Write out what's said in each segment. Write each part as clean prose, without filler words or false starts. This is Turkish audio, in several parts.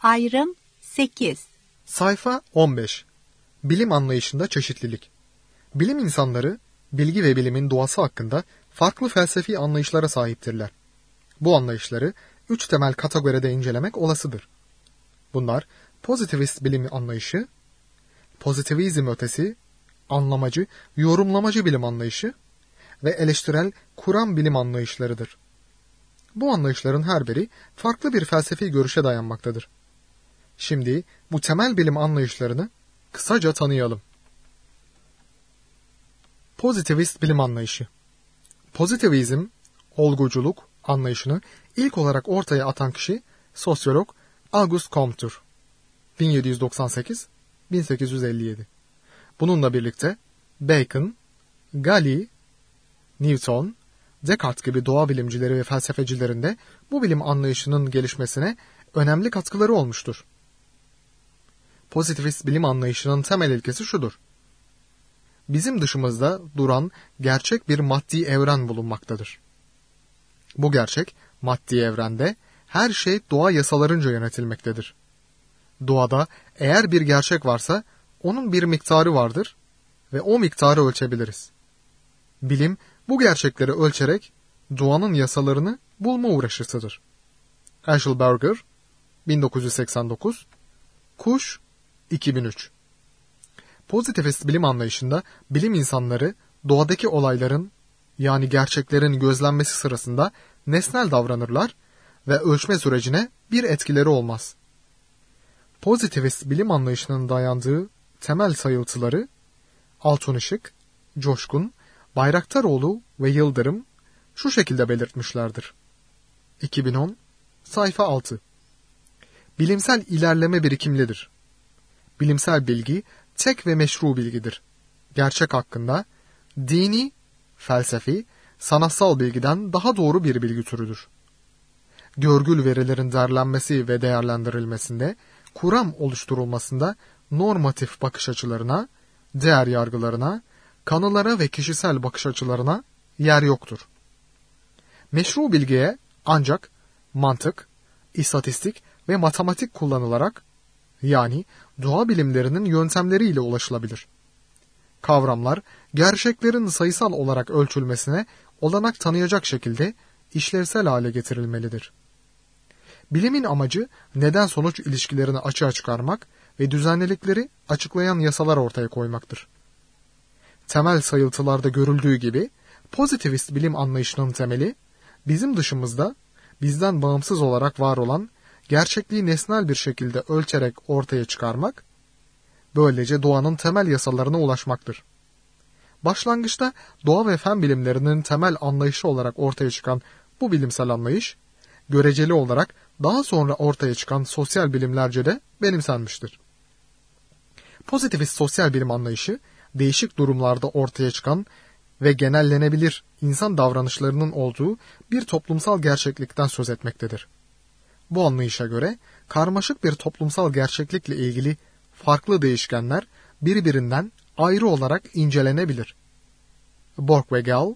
Ayrım 8. Sayfa 15. Bilim anlayışında çeşitlilik. Bilim insanları, bilgi ve bilimin doğası hakkında farklı felsefi anlayışlara sahiptirler. Bu anlayışları 3 temel kategoride incelemek olasıdır. Bunlar, pozitivist bilim anlayışı, pozitivizm ötesi, anlamacı, yorumlamacı bilim anlayışı ve eleştirel, kuram bilim anlayışlarıdır. Bu anlayışların her biri farklı bir felsefi görüşe dayanmaktadır. Şimdi bu temel bilim anlayışlarını kısaca tanıyalım. Pozitivist bilim anlayışı. Pozitivizm, olguculuk anlayışını ilk olarak ortaya atan kişi sosyolog Auguste Comte'tur. 1798-1857. Bununla birlikte Bacon, Galilei, Newton, Descartes gibi doğa bilimcileri ve felsefecilerin de bu bilim anlayışının gelişmesine önemli katkıları olmuştur. Pozitivist bilim anlayışının temel ilkesi şudur: bizim dışımızda duran gerçek bir maddi evren bulunmaktadır. Bu gerçek maddi evrende her şey doğa yasalarınca yönetilmektedir. Doğada eğer bir gerçek varsa onun bir miktarı vardır ve o miktarı ölçebiliriz. Bilim bu gerçekleri ölçerek doğanın yasalarını bulma uğraşısıdır. Eichelberger 1989, Kuş 2003. Pozitivist bilim anlayışında bilim insanları doğadaki olayların yani gerçeklerin gözlenmesi sırasında nesnel davranırlar ve ölçme sürecine bir etkileri olmaz. Pozitivist bilim anlayışının dayandığı temel sayıltıları Altunışık, Coşkun, Bayraktaroğlu ve Yıldırım şu şekilde belirtmişlerdir. 2010, sayfa 6. Bilimsel ilerleme birikimlidir. Bilimsel bilgi tek ve meşru bilgidir. Gerçek hakkında dini, felsefi, sanatsal bilgiden daha doğru bir bilgi türüdür. Görgül verilerin derlenmesi ve değerlendirilmesinde, kuram oluşturulmasında normatif bakış açılarına, değer yargılarına, kanılara ve kişisel bakış açılarına yer yoktur. Meşru bilgiye ancak mantık, istatistik ve matematik kullanılarak, yani doğa bilimlerinin yöntemleriyle ulaşılabilir. Kavramlar, gerçeklerin sayısal olarak ölçülmesine olanak tanıyacak şekilde işlevsel hale getirilmelidir. Bilimin amacı neden-sonuç ilişkilerini açığa çıkarmak ve düzenlilikleri açıklayan yasalar ortaya koymaktır. Temel sayıltılarda görüldüğü gibi, pozitivist bilim anlayışının temeli, bizim dışımızda, bizden bağımsız olarak var olan gerçekliği nesnel bir şekilde ölçerek ortaya çıkarmak, böylece doğanın temel yasalarına ulaşmaktır. Başlangıçta doğa ve fen bilimlerinin temel anlayışı olarak ortaya çıkan bu bilimsel anlayış, göreceli olarak daha sonra ortaya çıkan sosyal bilimlerce de benimsenmiştir. Pozitivist sosyal bilim anlayışı, değişik durumlarda ortaya çıkan ve genellenebilir insan davranışlarının olduğu bir toplumsal gerçeklikten söz etmektedir. Bu anlayışa göre karmaşık bir toplumsal gerçeklikle ilgili farklı değişkenler birbirinden ayrı olarak incelenebilir. Borg ve Gall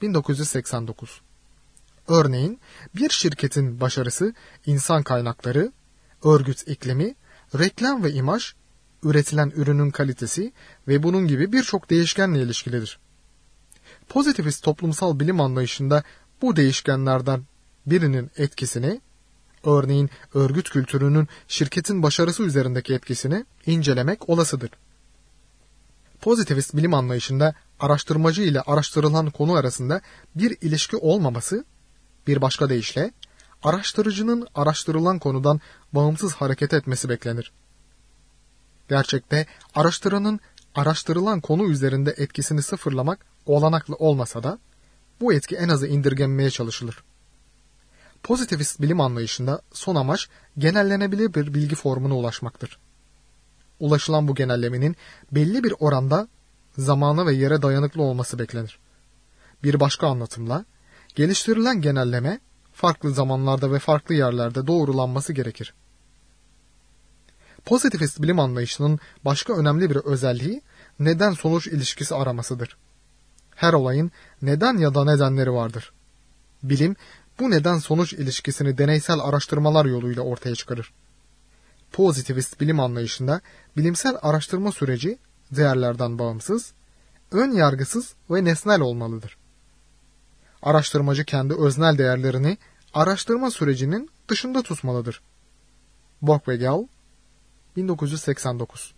1989. Örneğin bir şirketin başarısı insan kaynakları, örgüt iklimi, reklam ve imaj, üretilen ürünün kalitesi ve bunun gibi birçok değişkenle ilişkilidir. Pozitivist toplumsal bilim anlayışında bu değişkenlerden birinin etkisini, örneğin örgüt kültürünün şirketin başarısı üzerindeki etkisini incelemek olasıdır. Pozitivist bilim anlayışında araştırmacı ile araştırılan konu arasında bir ilişki olmaması, bir başka deyişle araştırıcının araştırılan konudan bağımsız hareket etmesi beklenir. Gerçekte araştıranın araştırılan konu üzerinde etkisini sıfırlamak olanaklı olmasa da bu etki en azı indirgenmeye çalışılır. Pozitivist bilim anlayışında son amaç genellenebilir bir bilgi formuna ulaşmaktır. Ulaşılan bu genellemenin belli bir oranda zamana ve yere dayanıklı olması beklenir. Bir başka anlatımla, geliştirilen genelleme farklı zamanlarda ve farklı yerlerde doğrulanması gerekir. Pozitivist bilim anlayışının başka önemli bir özelliği neden-sonuç ilişkisi aramasıdır. Her olayın neden ya da nedenleri vardır. Bilim, bu neden-sonuç ilişkisini deneysel araştırmalar yoluyla ortaya çıkarır. pozitivist bilim anlayışında bilimsel araştırma süreci değerlerden bağımsız, ön yargısız ve nesnel olmalıdır. Araştırmacı kendi öznel değerlerini araştırma sürecinin dışında tutmalıdır. Bock ve Gall, 1989.